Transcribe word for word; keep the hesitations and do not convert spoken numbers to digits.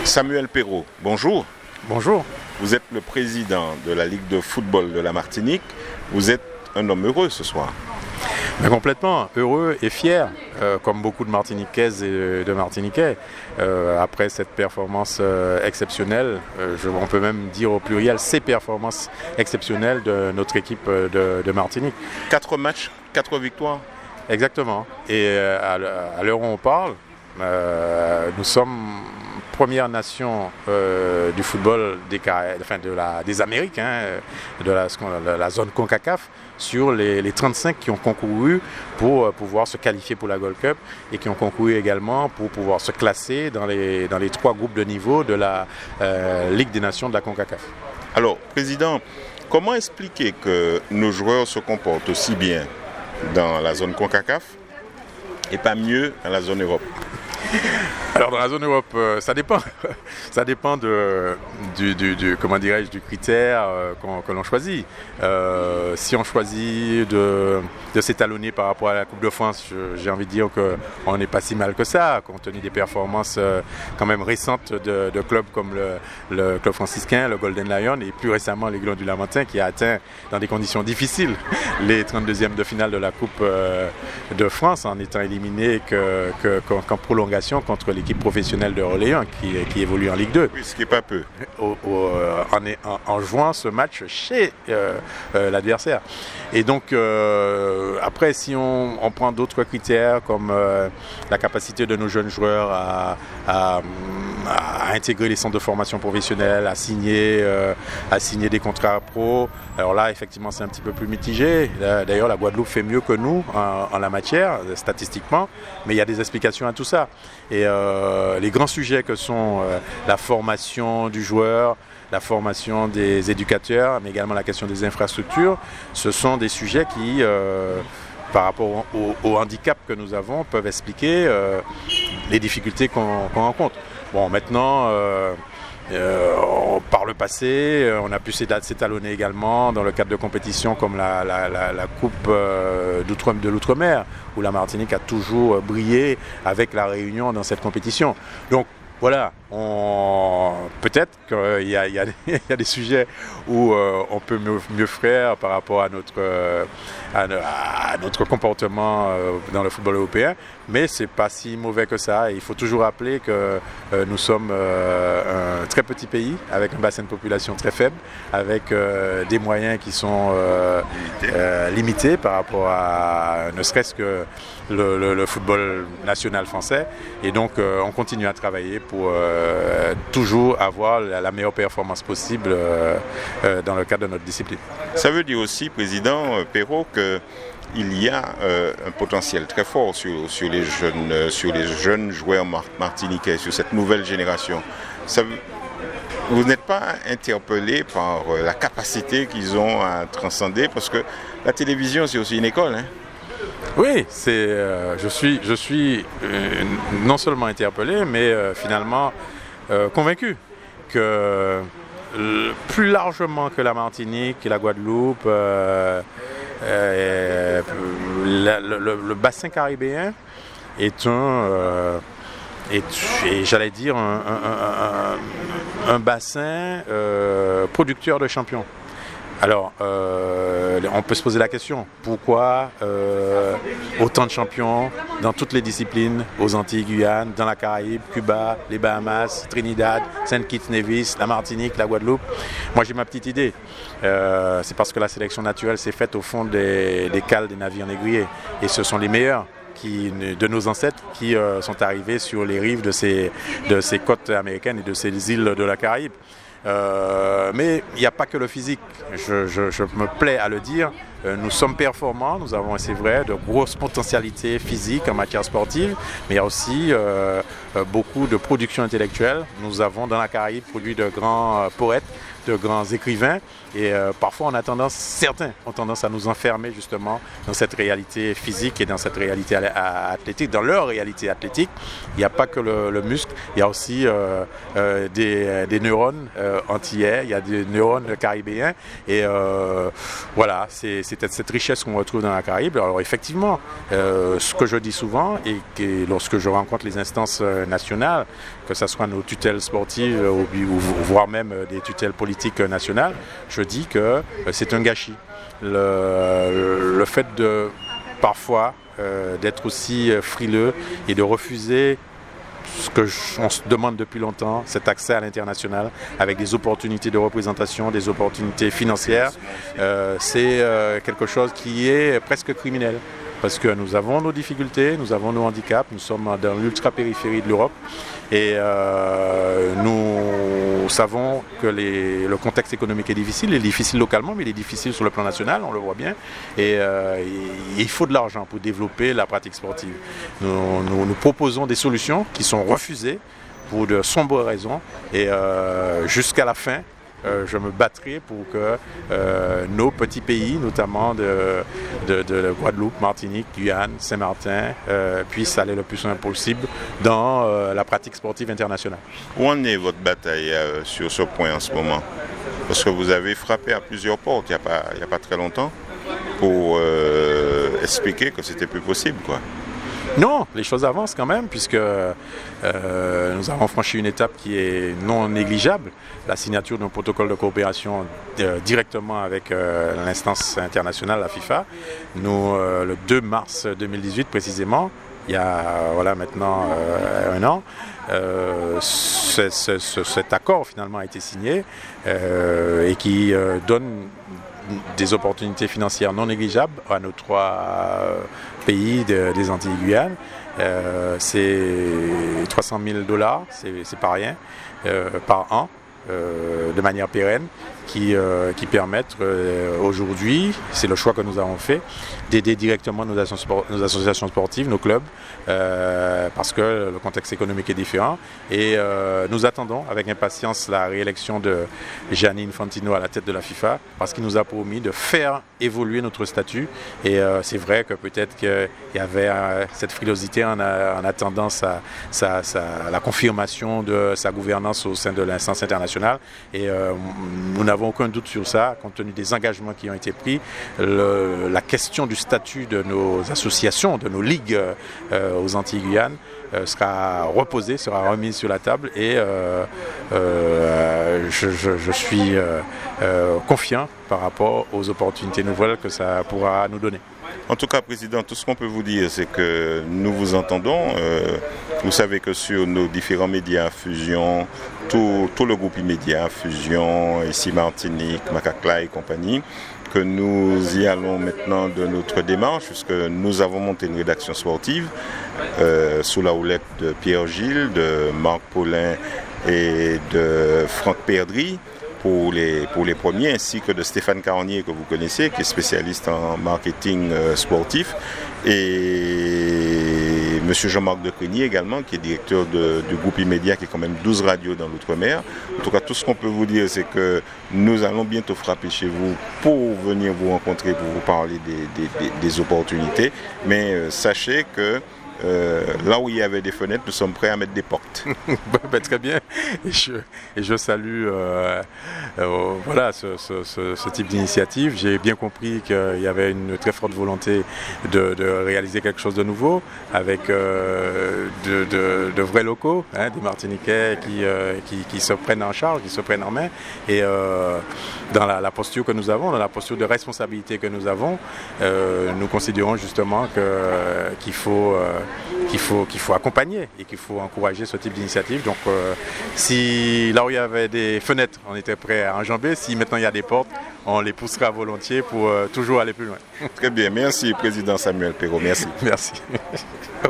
Samuel Perrault, bonjour. Bonjour. Vous êtes le président de la Ligue de football de la Martinique. Vous êtes un homme heureux ce soir. Mais complètement heureux et fier, euh, comme beaucoup de Martiniquaises et de Martiniquais, euh, après cette performance euh, exceptionnelle, euh, je, on peut même dire au pluriel, ces performances exceptionnelles de notre équipe de, de Martinique. Quatre matchs, quatre victoires. Exactement. Et euh, à l'heure où on parle, euh, nous sommes première nation euh, du football des, enfin de la, des Amériques, hein, de la, de la zone CONCACAF, sur les, les trente-cinq qui ont concouru pour euh, pouvoir se qualifier pour la Gold Cup et qui ont concouru également pour pouvoir se classer dans les, dans les trois groupes de niveau de la euh, Ligue des Nations de la CONCACAF. Alors, Président, comment expliquer que nos joueurs se comportent aussi bien dans la zone CONCACAF et pas mieux dans la zone Europe? Alors dans la zone Europe, euh, ça dépend, ça dépend de, du, du, du, comment dirais-je, du critère euh, que l'on choisit. Euh, si on choisit de, de s'étalonner par rapport à la Coupe de France, j'ai envie de dire qu'on n'est pas si mal que ça, compte tenu des performances euh, quand même récentes de, de clubs comme le, le club franciscain, le Golden Lion et plus récemment l'Aiglon du Lamentin qui a atteint dans des conditions difficiles les trente-deuxièmes de finale de la Coupe euh, de France en étant éliminé que, que, qu'en, qu'en prolongation contre l'équipe professionnelle de Orléans qui, qui évolue en Ligue deux. Oui, ce qui n'est pas peu. Au, au, en, en, en jouant ce match chez euh, euh, l'adversaire. Et donc, euh, après, si on, on prend d'autres critères comme euh, la capacité de nos jeunes joueurs à, à, à intégrer les centres de formation professionnelle, à signer, euh, à signer des contrats pro, alors là, effectivement, c'est un petit peu plus mitigé. D'ailleurs, la Guadeloupe fait mieux que nous en, en la matière, statistiquement, mais il y a des explications à tout ça. Et euh, les grands sujets que sont euh, la formation du joueur, la formation des éducateurs, mais également la question des infrastructures, ce sont des sujets qui, euh, par rapport au, au handicap que nous avons, peuvent expliquer euh, les difficultés qu'on qu'on rencontre. Bon, maintenant, euh, euh, par le passé, on a pu s'étalonner également dans le cadre de compétitions comme la, la, la, la Coupe euh, d'outre, de l'Outre-mer, où la Martinique a toujours brillé avec la Réunion dans cette compétition. Donc, voilà, on... peut-être qu'il y a, il y, a, il y a des sujets où euh, on peut mieux, mieux faire par rapport à notre, euh, à, à notre comportement euh, dans le football européen, mais c'est pas si mauvais que ça. Et il faut toujours rappeler que euh, nous sommes euh, un très petit pays avec un bassin de population très faible, avec euh, des moyens qui sont euh, euh, limités par rapport à ne serait-ce que le, le, le football national français. Et donc euh, on continue à travailler pour euh, toujours avoir la, la meilleure performance possible euh, euh, dans le cadre de notre discipline. Ça veut dire aussi, Président Perrault, qu'il y a euh, un potentiel très fort sur, sur, les jeunes, euh, sur les jeunes joueurs mar- martiniquais, sur cette nouvelle génération. Ça, vous n'êtes pas interpellé par euh, la capacité qu'ils ont à transcender, parce que la télévision, c'est aussi une école, hein? Oui, c'est, euh, je suis, je suis euh, non seulement interpellé, mais euh, finalement euh, convaincu que euh, plus largement que la Martinique et la Guadeloupe, euh, euh, la, le, le bassin caribéen est un, euh, est, et j'allais dire un, un, un, un bassin euh, producteur de champions. Alors, euh, on peut se poser la question, pourquoi euh, autant de champions dans toutes les disciplines, aux Antilles, Guyane, dans la Caraïbe, Cuba, les Bahamas, Trinidad, Saint-Kitts-Nevis, la Martinique, la Guadeloupe? Moi, j'ai ma petite idée. Euh, c'est parce que la sélection naturelle s'est faite au fond des, des cales des navires négriers. Et ce sont les meilleurs qui, de nos ancêtres qui euh, sont arrivés sur les rives de ces, de ces côtes américaines et de ces îles de la Caraïbe. Euh, mais il n'y a pas que le physique, je, je, je me plais à le dire, euh, nous sommes performants, nous avons, c'est vrai, de grosses potentialités physiques en matière sportive, mais il y a aussi euh, beaucoup de production intellectuelle. Nous avons dans la Caraïbe produit de grands euh, poètes, de grands écrivains. Et euh, parfois, on a tendance, certains ont tendance à nous enfermer justement dans cette réalité physique et dans cette réalité athlétique, dans leur réalité athlétique. Il n'y a pas que le, le muscle, il y a aussi euh, euh, des, des neurones euh, antillais, il y a des neurones caribéens. Et euh, voilà, c'est cette richesse qu'on retrouve dans la Caraïbe. Alors effectivement, euh, ce que je dis souvent, et que lorsque je rencontre les instances nationales, que ce soit nos tutelles sportives ou, ou voire même des tutelles politiques nationales, je dis que c'est un gâchis. Le, le fait de parfois euh, d'être aussi frileux et de refuser ce que je, on se demande depuis longtemps, cet accès à l'international avec des opportunités de représentation, des opportunités financières, euh, c'est euh, quelque chose qui est presque criminel. Parce que nous avons nos difficultés, nous avons nos handicaps, nous sommes dans l'ultra-périphérie de l'Europe et euh, nous savons que les, le contexte économique est difficile, il est difficile localement, mais il est difficile sur le plan national, on le voit bien. Et, euh, et il faut de l'argent pour développer la pratique sportive. Nous, nous, nous proposons des solutions qui sont refusées pour de sombres raisons et euh, jusqu'à la fin, Euh, je me battrai pour que euh, nos petits pays, notamment de, de, de Guadeloupe, Martinique, Guyane, Saint-Martin, euh, puissent aller le plus loin possible dans euh, la pratique sportive internationale. Où en est votre bataille euh, sur ce point en ce moment? Parce que vous avez frappé à plusieurs portes il n'y a pas, il n'y a pas très longtemps pour euh, expliquer que c'était plus possible, quoi. Non, les choses avancent quand même puisque euh, nous avons franchi une étape qui est non négligeable, la signature d'un protocole de coopération euh, directement avec euh, l'instance internationale, la FIFA. Nous, euh, le deux mars deux mille dix-huit précisément, il y a voilà, maintenant euh, un an, euh, ce, ce, ce, cet accord finalement a été signé euh, et qui euh, donne des opportunités financières non négligeables à nos trois euh, pays de, des Antilles Guyane. Euh, c'est trois cent mille dollars, c'est pas rien, euh, par an, euh, de manière pérenne, qui, euh, qui permettent euh, aujourd'hui, c'est le choix que nous avons fait, d'aider directement nos, associ nos associations sportives, nos clubs, euh, parce que le contexte économique est différent. Et euh, nous attendons avec impatience la réélection de Gianni Infantino à la tête de la FIFA, parce qu'il nous a promis de faire évoluer notre statut. Et euh, c'est vrai que peut-être qu'il y avait euh, cette frilosité en, a, en attendant sa, sa, sa, la confirmation de sa gouvernance au sein de l'instance internationale. Et euh, nous n'avons aucun doute sur ça, compte tenu des engagements qui ont été pris. Le, la question du statut de nos associations, de nos ligues euh, aux Antilles Guyane euh, sera reposée, sera remise sur la table et euh, euh, je, je, je suis euh, euh, confiant par rapport aux opportunités nouvelles que ça pourra nous donner. En tout cas, Président, tout ce qu'on peut vous dire, c'est que nous vous entendons. Euh, vous savez que sur nos différents médias, Fusion, tout, tout le groupe immédiat, Fusion, ici Martinique, Macacla et compagnie, que nous y allons maintenant de notre démarche, puisque nous avons monté une rédaction sportive euh, sous la houlette de Pierre Gilles, de Marc Paulin et de Franck Perdry, pour les, pour les premiers, ainsi que de Stéphane Carnier que vous connaissez, qui est spécialiste en marketing euh, sportif, et M. Jean-Marc Deprigny également, qui est directeur de, du groupe immédiat, qui est quand même douze radios dans l'outre-mer. En tout cas, tout ce qu'on peut vous dire, c'est que nous allons bientôt frapper chez vous pour venir vous rencontrer, pour vous parler des, des, des, des opportunités, mais euh, sachez que Euh, là où il y avait des fenêtres, nous sommes prêts à mettre des portes. ben, très bien. Et je, et je salue euh, euh, voilà, ce, ce, ce, ce type d'initiative. J'ai bien compris qu'il y avait une très forte volonté de, de réaliser quelque chose de nouveau avec euh, de, de, de vrais locaux, hein, des Martiniquais qui, euh, qui, qui se prennent en charge, qui se prennent en main. Et euh, dans la, la posture que nous avons, dans la posture de responsabilité que nous avons, euh, nous considérons justement que, qu'il faut... Euh, qu'il faut, qu'il faut accompagner et qu'il faut encourager ce type d'initiative. Donc euh, si là où il y avait des fenêtres, on était prêt à enjamber, si maintenant il y a des portes, on les poussera volontiers pour euh, toujours aller plus loin. Très bien, merci Président Samuel Perrault, merci. Merci.